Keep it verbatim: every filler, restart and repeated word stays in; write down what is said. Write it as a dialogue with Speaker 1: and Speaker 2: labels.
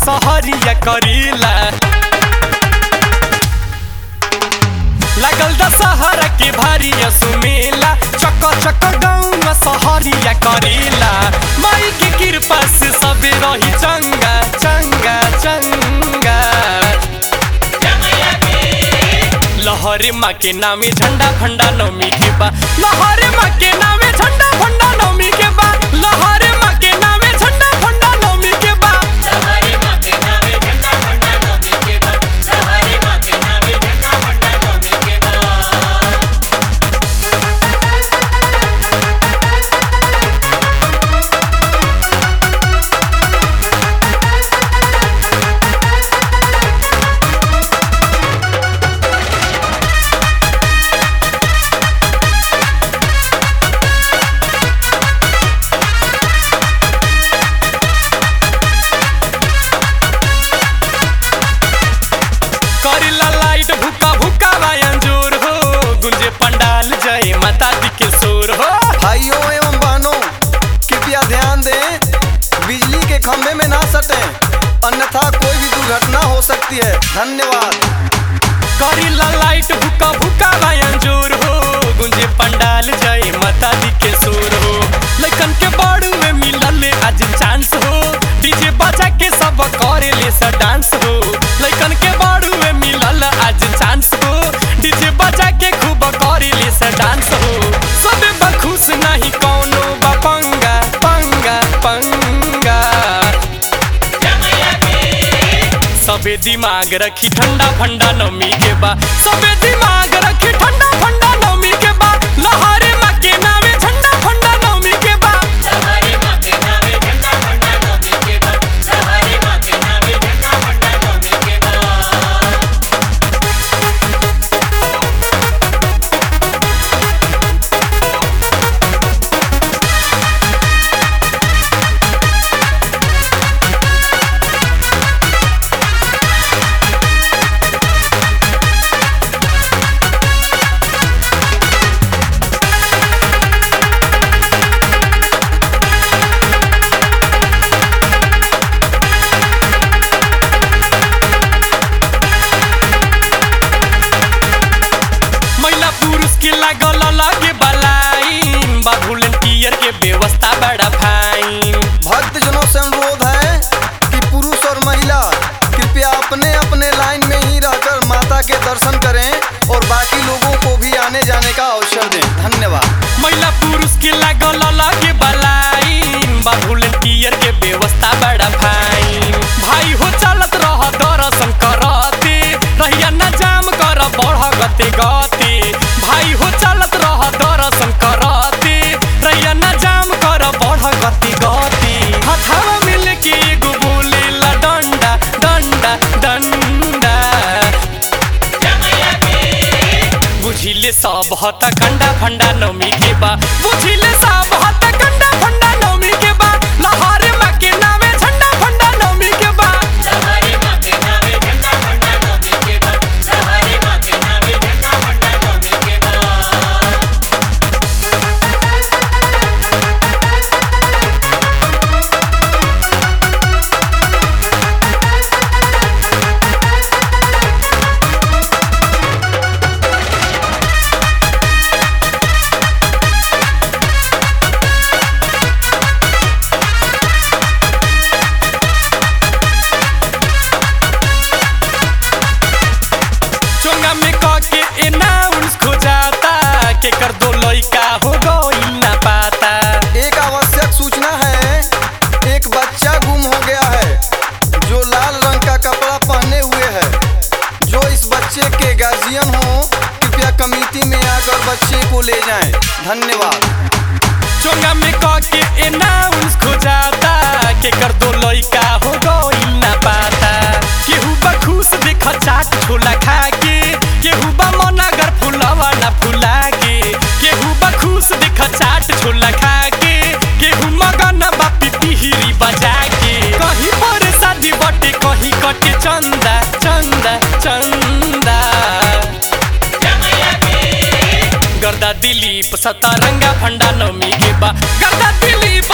Speaker 1: सहरिया करीला लागल दशहरा के भारी सुमेला चक चक गाँव सहरिया करीला माई के कृपा से सबे रही चंगा चंगा चंगा लहरे माँ के नामे झंडा फंडा नौमी के बा लहरे माँ के नामे झंडा फंडा नौमी के बा लहरे माँ के नामे झंडा फंडा नौमी के बा
Speaker 2: लहरे माँ के नामे झंडा फंडा नौमी के बा लहरे माँ के नामे झंडा फंडा नौमी के बा।
Speaker 1: करीला लाइट भूका भूका वायन जोर हो गुंजे पंडाल जय माता दी के शोर हो।
Speaker 3: भाइयों एवं बहनों कृपया ध्यान दें, बिजली के खंभे में ना सटें, अन्यथा कोई भी दुर्घटना हो सकती है। धन्यवाद।
Speaker 1: करीला लाइट भूका भूका वायन जोर हो गुंजे पंडाल जय माता दी के शोर हो। लइकन के बाड़ू में मिलल आज चांस हो डीजे बजा के सब करे ले सा डांस हो। लइकन के बाड़ू में मिलल आज चांस हो डीजे बजा के खूब करे ले सा डांस हो। सबे बखुश नहीं कौनो बा पंगा पंगा पंगा सबे दिमाग रखी ठंडा फंडा नौमी के बा सबे दिमाग रखी ठंडा फंडा नौमी के बा लहरे माँ के नामे झंडा फंडा नौमी के बा
Speaker 2: लहरे माँ के नामे झंडा फंडा नौमी के बा लहरे माँ के नामे झंडा फंडा नौमी के बा।
Speaker 1: महिला पुरुष के लागल लगे बलाइन बा वॉलंटियर के व्यवस्था बड़ा फाइन।
Speaker 3: भक्तजनों से अनुरोध है कि पुरुष और महिला कृपया अपने अपने लाइन में ही रहकर माता के दर्शन करें और बाकी लोगों को भी आने जाने का अवसर दें। धन्यवाद।
Speaker 1: महिला पुरुष के लागल लगे बलाइन बा वॉलंटियर के व्यवस्था बड़ा फाइन। भाई हो चलत रह दर्शन करते रहिया न जाम कर बढ़ गते गते भाई हो चलत रह दर्शन करते रहिया न जाम कर बढ़ गते गते हथावा मिल के एगो बोले ला डंडा डंडा डंडा बुझिले सब हत कंडा फंडा नौमी के बा बुझिले सब हत कंडा फंडा नौमी के बा लहरे माँ के नामे झंडा फंडा नौमी के बा
Speaker 2: लहरे माँ के नामे झंडा फंडा नौमी के बा लहरे माँ के नामे झंडा फंडा नौमी के बा।
Speaker 1: चोंगा में क के एनाउंस खो जाता के कर दो लइका हो गइल ना पाता।
Speaker 3: एक आवश्यक सूचना है, एक बच्चा गुम हो गया है जो लाल रंग का कपड़ा पहने हुए है। जो इस बच्चे के गार्जियन हो कृपया कमेटी में आकर बच्चे को ले जाएं। धन्यवाद।
Speaker 1: चोंगा में क के एनाउंस खो जाता के कर दो लइका हो गइल ना पाता। केहू बा खुश देख चाट छोला खा के केहू बा मनगर फुलवा ना फुला के केहू बा खुश देख चाट छोला खा के केहू मगन बा पिपीहिरी बजा के कहीं पर शादी बटे कहीं कटे चंदा चंदा चंदा गर्दा दिलीप सतरंगा फंडा नौमी के बा गर्दा दिलीप